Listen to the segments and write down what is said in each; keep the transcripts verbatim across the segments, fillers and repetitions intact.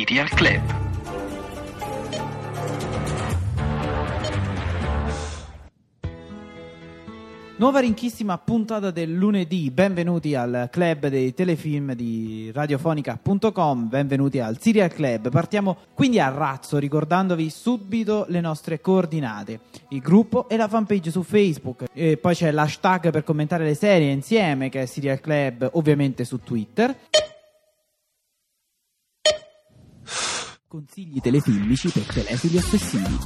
Serial Club. Nuova rinchissima puntata del lunedì, benvenuti al club dei telefilm di radiofonica punto com, benvenuti al Serial Club. Partiamo quindi a razzo ricordandovi subito le nostre coordinate, il gruppo e la fanpage su Facebook, e poi c'è l'hashtag per commentare le serie insieme che è Serial Club, ovviamente su Twitter. Consigli telefilmici per telefili ossessivi.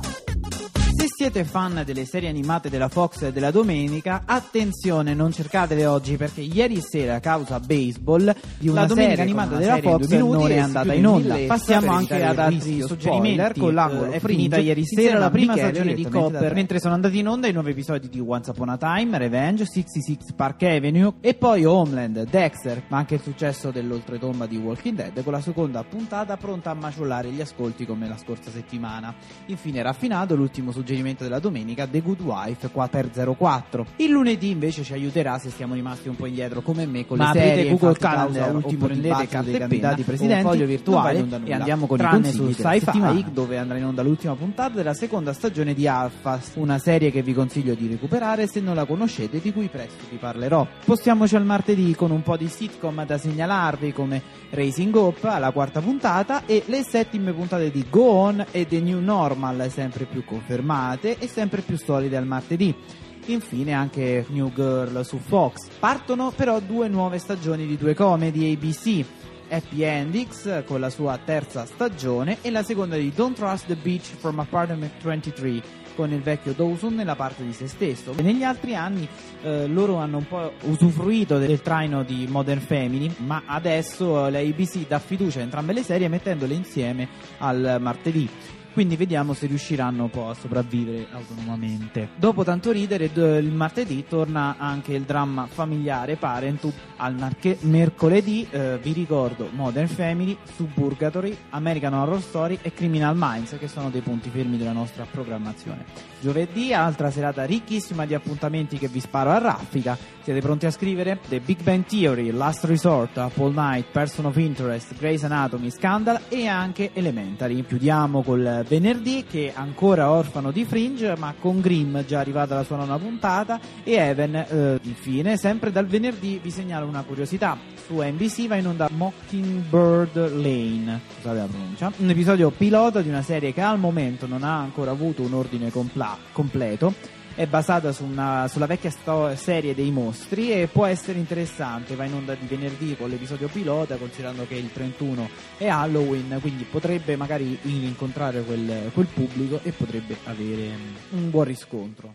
Se siete fan delle serie animate della Fox e della domenica, attenzione, non cercatele oggi perché ieri sera, a causa baseball, di una la domenica animata della Fox non è andata in onda. Passiamo anche ad altri suggerimenti. Con l'angolo è finita ieri sera la prima stagione di Copper, mentre sono andati in onda i nuovi episodi di Once Upon a Time, Revenge, sessantasei Park Avenue e poi Homeland, Dexter, ma anche il successo dell'oltretomba di Walking Dead, con la seconda puntata pronta a maciullare gli ascolti come la scorsa settimana. Infine raffinato l'ultimo suggerimento della domenica, The Good Wife quattro per zero quattro. Il lunedì invece ci aiuterà se siamo rimasti un po' indietro come me con Ma le serie, Google Calendar, ultimo prendete carte e candidati presidenti, foglio virtuale e andiamo con tranne i consigli su Sci-Fi, dove andrà in onda l'ultima puntata della seconda stagione di Alpha, una serie che vi consiglio di recuperare se non la conoscete, di cui presto vi parlerò. Spostiamoci al martedì con un po' di sitcom da segnalarvi come Raising Hope alla quarta puntata e le settime puntate di Go On e The New Normal, sempre più confermate e sempre più solide al martedì. Infine anche New Girl su Fox. Partono però due nuove stagioni di due comedy A B C, Happy Endings con la sua terza stagione e la seconda di Don't Trust the Beach from Apartment ventitré con il vecchio Dawson nella parte di se stesso. E negli altri anni eh, loro hanno un po' usufruito del traino di Modern Family, ma adesso la A B C dà fiducia a entrambe le serie mettendole insieme al martedì. Quindi vediamo se riusciranno un po' a sopravvivere autonomamente. Dopo tanto ridere, d- il martedì torna anche il dramma familiare Parenthood. Al marche- mercoledì eh, vi ricordo Modern Family, Suburgatory, American Horror Story e Criminal Minds, che sono dei punti fermi della nostra programmazione. Giovedì, altra serata ricchissima di appuntamenti che vi sparo a raffica. Siete pronti a scrivere? The Big Bang Theory, Last Resort, Up All Night, Person of Interest, Grey's Anatomy, Scandal e anche Elementary. Chiudiamo col venerdì, che ancora orfano di Fringe, ma con Grimm già arrivata la sua nona puntata, e Even. Eh, infine, sempre dal venerdì vi segnalo una curiosità: su N B C va in onda Mockingbird Lane, scusate la pronuncia, un episodio pilota di una serie che al momento non ha ancora avuto un ordine compla- completo. È basata su una, sulla vecchia sto- serie dei mostri e può essere interessante. Va in onda di venerdì con l'episodio pilota, considerando che il trentuno è Halloween, quindi potrebbe magari incontrare quel, quel pubblico e potrebbe avere un buon riscontro.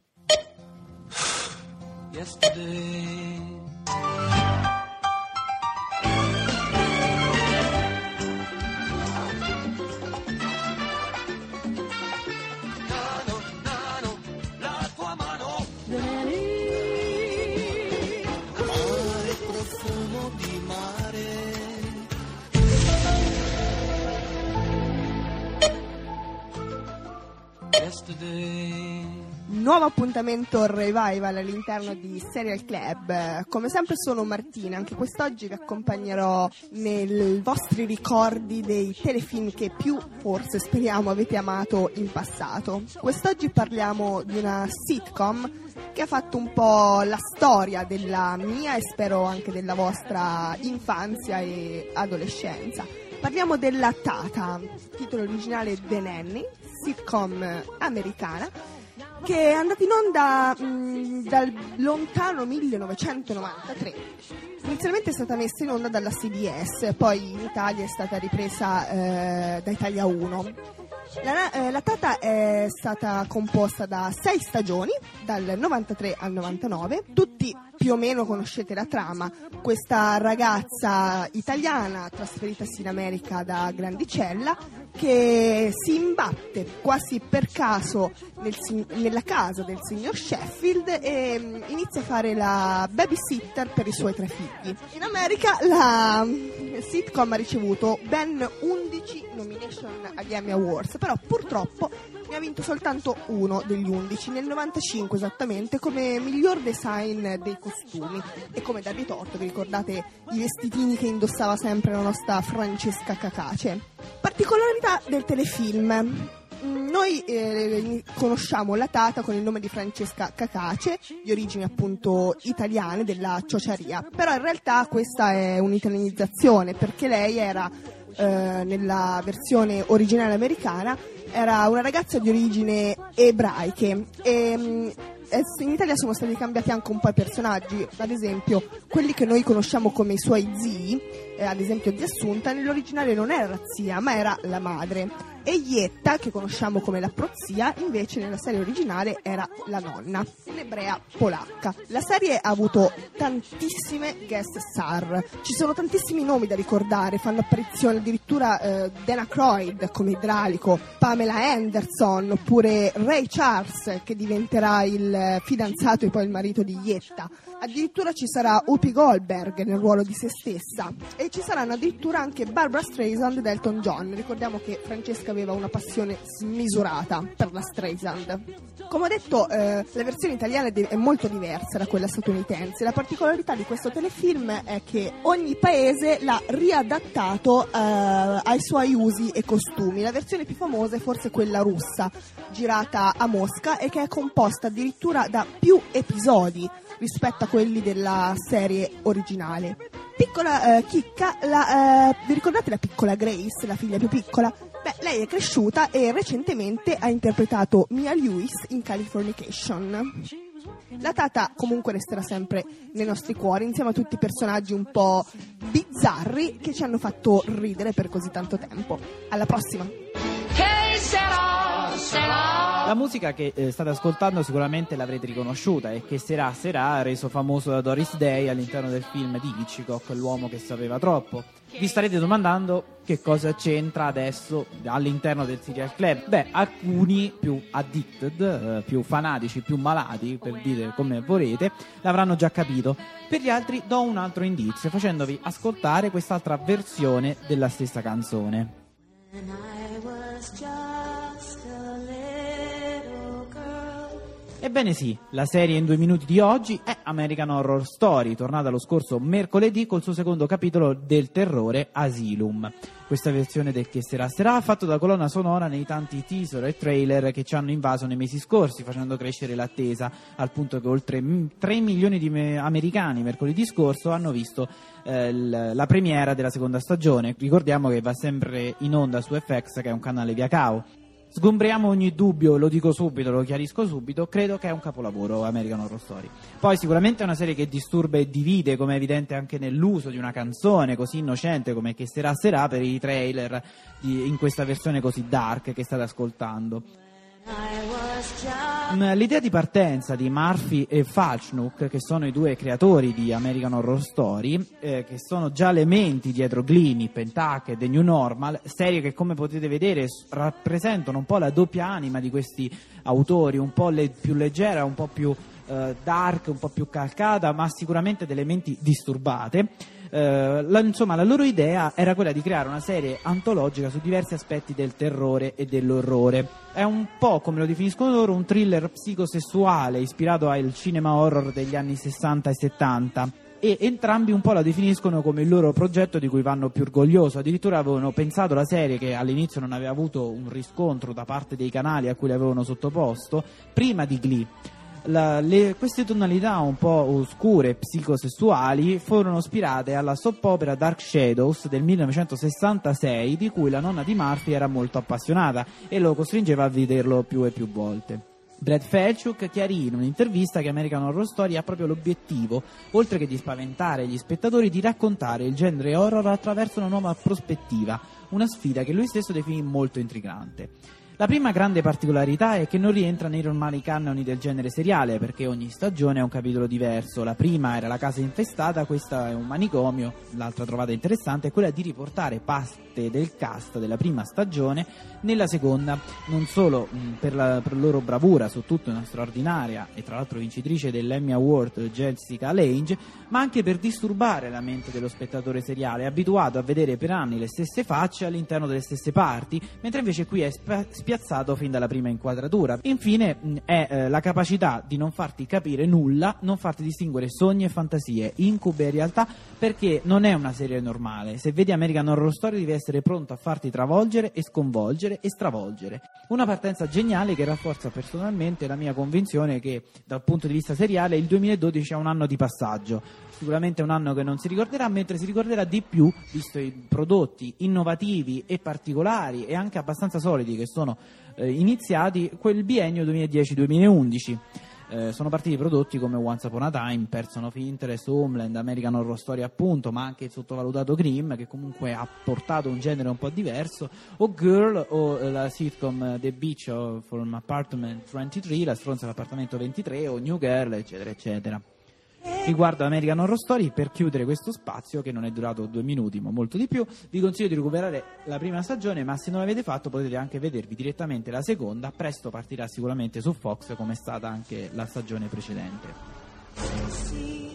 Yesterday. Nuovo appuntamento revival all'interno di Serial Club. Come sempre sono Martina, anche quest'oggi vi accompagnerò nei vostri ricordi dei telefilm che più, forse speriamo, avete amato in passato. Quest'oggi parliamo di una sitcom che ha fatto un po' la storia della mia e spero anche della vostra infanzia e adolescenza. Parliamo della Tata, titolo originale The Nanny, sitcom americana che è andata in onda mh, dal lontano millenovecentonovantatré. Inizialmente è stata messa in onda dalla C B S, poi in Italia è stata ripresa eh, da Italia uno. La, eh, la Tata è stata composta da sei stagioni, dal novantatré al novantanove. Tutti più o meno conoscete la trama. Questa ragazza italiana trasferitasi in America da grandicella che si imbatte quasi per caso nel, nella casa del signor Sheffield e um, inizia a fare la babysitter per i suoi tre figli. In America la sitcom ha ricevuto ben undici nomination agli Emmy Awards, però purtroppo ne ha vinto soltanto uno degli undici, nel novantacinque esattamente, come miglior design dei costumi e come David Torto, vi ricordate i vestitini che indossava sempre la nostra Francesca Cacace. Particolarità del telefilm. Noi eh, conosciamo la Tata con il nome di Francesca Cacace, di origini appunto italiane, della Ciociaria, però in realtà questa è un'italianizzazione, perché lei era eh, nella versione originale americana era una ragazza di origine ebraiche e mh, in Italia sono stati cambiati anche un po' i personaggi, ad esempio quelli che noi conosciamo come i suoi zii, eh, ad esempio zia Assunta, nell'originale non era la zia ma era la madre, e Ietta, che conosciamo come la prozia, invece nella serie originale era la nonna, un'ebrea polacca. La serie ha avuto tantissime guest star, ci sono tantissimi nomi da ricordare, fanno apparizione addirittura eh, Dan Aykroyd come idraulico, Pamela Anderson, oppure Ray Charles che diventerà il fidanzato e poi il marito di Ietta. Addirittura ci sarà Whoopi Goldberg nel ruolo di se stessa e ci saranno addirittura anche Barbra Streisand ed Elton John. Ricordiamo che Francesca aveva una passione smisurata per la Streisand. Come ho detto, eh, la versione italiana è molto diversa da quella statunitense. La particolarità di questo telefilm è che ogni paese l'ha riadattato eh, ai suoi usi e costumi. La versione più famosa è forse quella russa, girata a Mosca e che è composta addirittura da più episodi rispetto a quelli della serie originale. Piccola eh, chicca, la, eh, vi ricordate la piccola Grace, la figlia più piccola? Beh, lei è cresciuta e recentemente ha interpretato Mia Lewis in Californication. La Tata comunque resterà sempre nei nostri cuori insieme a tutti i personaggi un po' bizzarri che ci hanno fatto ridere per così tanto tempo. Alla prossima! La musica che eh, state ascoltando sicuramente l'avrete riconosciuta e che Sarà Sarà reso famoso da Doris Day all'interno del film di Hitchcock, L'uomo che sapeva troppo. Vi starete domandando che cosa c'entra adesso all'interno del Serial Club. Beh, alcuni più addicted, eh, più fanatici, più malati, per dire come volete, l'avranno già capito. Per gli altri do un altro indizio facendovi ascoltare quest'altra versione della stessa canzone. When I was just a little girl. Ebbene sì, la serie in due minuti di oggi è American Horror Story, tornata lo scorso mercoledì col suo secondo capitolo del terrore, Asylum. Questa versione del Che Sarà Sarà ha fatto da colonna sonora nei tanti teaser e trailer che ci hanno invaso nei mesi scorsi, facendo crescere l'attesa, al punto che oltre tre milioni di me- americani mercoledì scorso hanno visto eh, l- la premiera della seconda stagione. Ricordiamo che va sempre in onda su F X, che è un canale via cavo. Sgombriamo ogni dubbio, lo dico subito, lo chiarisco subito, credo che è un capolavoro American Horror Story. Poi sicuramente è una serie che disturba e divide, come è evidente anche nell'uso di una canzone così innocente come Che Sarà Sarà per i trailer di, in questa versione così dark che state ascoltando. L'idea di partenza di Murphy e Falchuk, che sono i due creatori di American Horror Story, eh, che sono già le menti dietro Glee, Nip and Tuck e The New Normal, serie che come potete vedere rappresentano un po' la doppia anima di questi autori, un po' le, più leggera, un po' più eh, dark, un po' più calcata, ma sicuramente delle menti disturbate. Uh, la, insomma, la loro idea era quella di creare una serie antologica su diversi aspetti del terrore e dell'orrore. È un po', come lo definiscono loro, un thriller psicosessuale ispirato al cinema horror degli anni sessanta e settanta. E entrambi un po' la definiscono come il loro progetto di cui vanno più orgoglioso. Addirittura avevano pensato la serie, che all'inizio non aveva avuto un riscontro da parte dei canali a cui l'avevano sottoposto, prima di Glee. La, le, queste tonalità un po' oscure, psicosessuali, furono ispirate alla soap opera Dark Shadows del millenovecentosessantasei, di cui la nonna di Murphy era molto appassionata e lo costringeva a vederlo più e più volte. Brad Falchuk chiarì in un'intervista che American Horror Story ha proprio l'obiettivo, oltre che di spaventare gli spettatori, di raccontare il genere horror attraverso una nuova prospettiva, una sfida che lui stesso definì molto intrigante. La prima grande particolarità è che non rientra nei normali canoni del genere seriale, perché ogni stagione ha un capitolo diverso. La prima era la casa infestata, questa è un manicomio, l'altra trovata interessante è quella di riportare parte del cast della prima stagione nella seconda, non solo mh, per, la, per la loro bravura, su tutto una straordinaria e tra l'altro vincitrice dell'Emmy Award Jessica Lange, ma anche per disturbare la mente dello spettatore seriale, abituato a vedere per anni le stesse facce all'interno delle stesse parti, mentre invece qui è sp- spiazzato fin dalla prima inquadratura. Infine mh, è eh, la capacità di non farti capire nulla, non farti distinguere sogni e fantasie, incubi e realtà, perché non è una serie normale. Se vedi American Horror Story devi essere pronto a farti travolgere e sconvolgere e stravolgere. Una partenza geniale che rafforza personalmente la mia convinzione che dal punto di vista seriale il duemiladodici è un anno di passaggio. Sicuramente è un anno che non si ricorderà, mentre si ricorderà di più visto i prodotti innovativi e particolari e anche abbastanza solidi che sono eh, iniziati quel biennio duemiladieci duemilaundici. Eh, sono partiti prodotti come Once Upon a Time, Person of Interest, Homeland, American Horror Story appunto, ma anche il sottovalutato Grimm, che comunque ha portato un genere un po' diverso, o Girl, o eh, la sitcom The Beach from Apartment ventitré, la stronza dell'appartamento ventitré, o New Girl, eccetera eccetera. Riguardo American Horror Story, per chiudere questo spazio che non è durato due minuti ma molto di più, vi consiglio di recuperare la prima stagione, ma se non l'avete fatto potete anche vedervi direttamente la seconda. Presto partirà sicuramente su Fox, come è stata anche la stagione precedente.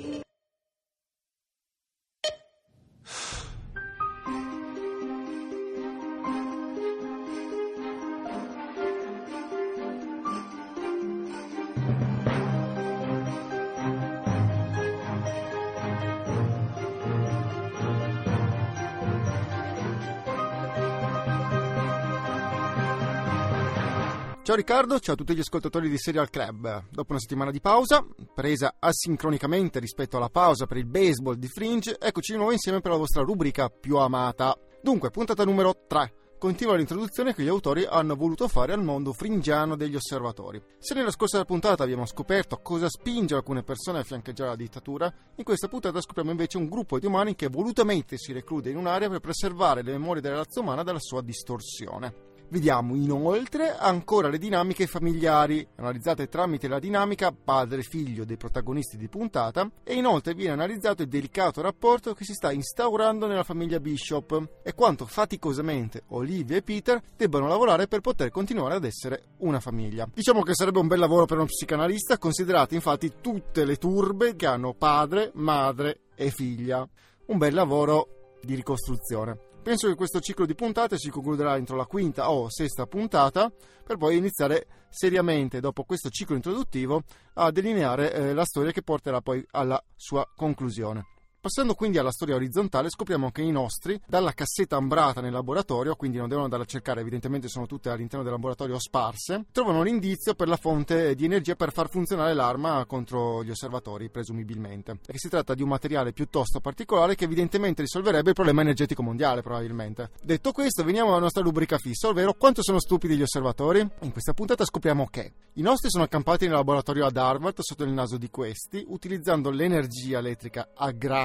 Ciao Riccardo, ciao a tutti gli ascoltatori di Serial Club. Dopo una settimana di pausa, presa asincronicamente rispetto alla pausa per il baseball di Fringe, eccoci di nuovo insieme per la vostra rubrica più amata. Dunque, puntata numero tre. Continua l'introduzione che gli autori hanno voluto fare al mondo fringiano degli osservatori. Se nella scorsa puntata abbiamo scoperto cosa spinge alcune persone a fiancheggiare la dittatura, in questa puntata scopriamo invece un gruppo di umani che volutamente si reclude in un'area per preservare le memorie della razza umana dalla sua distorsione. Vediamo inoltre ancora le dinamiche familiari, analizzate tramite la dinamica padre-figlio dei protagonisti di puntata, e inoltre viene analizzato il delicato rapporto che si sta instaurando nella famiglia Bishop e quanto faticosamente Olivia e Peter debbano lavorare per poter continuare ad essere una famiglia. Diciamo che sarebbe un bel lavoro per uno psicanalista, considerate infatti tutte le turbe che hanno padre, madre e figlia. Un bel lavoro di ricostruzione. Penso che questo ciclo di puntate si concluderà entro la quinta o sesta puntata, per poi iniziare seriamente, dopo questo ciclo introduttivo, a delineare eh, la storia che porterà poi alla sua conclusione. Passando quindi alla storia orizzontale, scopriamo che i nostri, dalla cassetta ambrata nel laboratorio, quindi non devono andare a cercare, evidentemente sono tutte all'interno del laboratorio sparse, trovano l'indizio per la fonte di energia per far funzionare l'arma contro gli osservatori, presumibilmente. E che si tratta di un materiale piuttosto particolare che evidentemente risolverebbe il problema energetico mondiale, probabilmente. Detto questo, veniamo alla nostra rubrica fissa, ovvero quanto sono stupidi gli osservatori? In questa puntata scopriamo che i nostri sono accampati nel laboratorio ad Harvard sotto il naso di questi, utilizzando l'energia elettrica a gratis,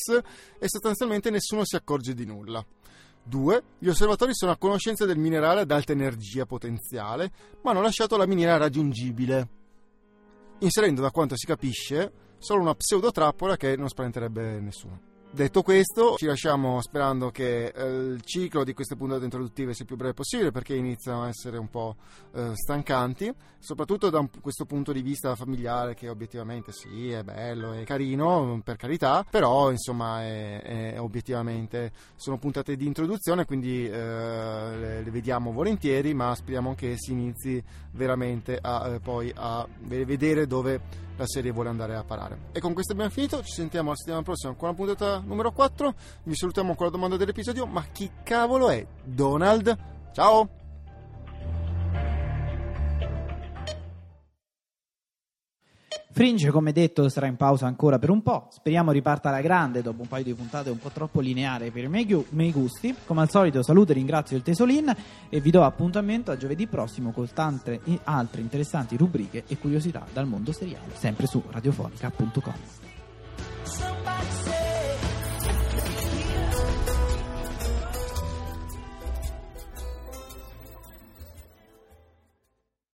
e sostanzialmente nessuno si accorge di nulla. due. Gli osservatori sono a conoscenza del minerale ad alta energia potenziale, ma hanno lasciato la miniera raggiungibile, inserendo, da quanto si capisce, solo una pseudotrappola che non spaventerebbe nessuno. Detto questo, ci lasciamo sperando che eh, il ciclo di queste puntate introduttive sia il più breve possibile, perché iniziano a essere un po' eh, stancanti, soprattutto da un, questo punto di vista familiare, che obiettivamente sì, è bello, è carino, per carità, però insomma è, è obiettivamente sono puntate di introduzione, quindi eh, le, le vediamo volentieri, ma speriamo che si inizi veramente a eh, poi a vedere dove la serie vuole andare a parare. E con questo abbiamo finito, ci sentiamo la settimana prossima con la puntata numero quattro. Vi salutiamo con la domanda dell'episodio: ma chi cavolo è Donald? Ciao! Fringe, come detto, sarà in pausa ancora per un po'. Speriamo riparta alla grande dopo un paio di puntate un po' troppo lineari per i miei, gu- miei gusti. Come al solito saluto e ringrazio il Tesolin e vi do appuntamento a giovedì prossimo con tante altre interessanti rubriche e curiosità dal mondo seriale, sempre su radiofonica punto com.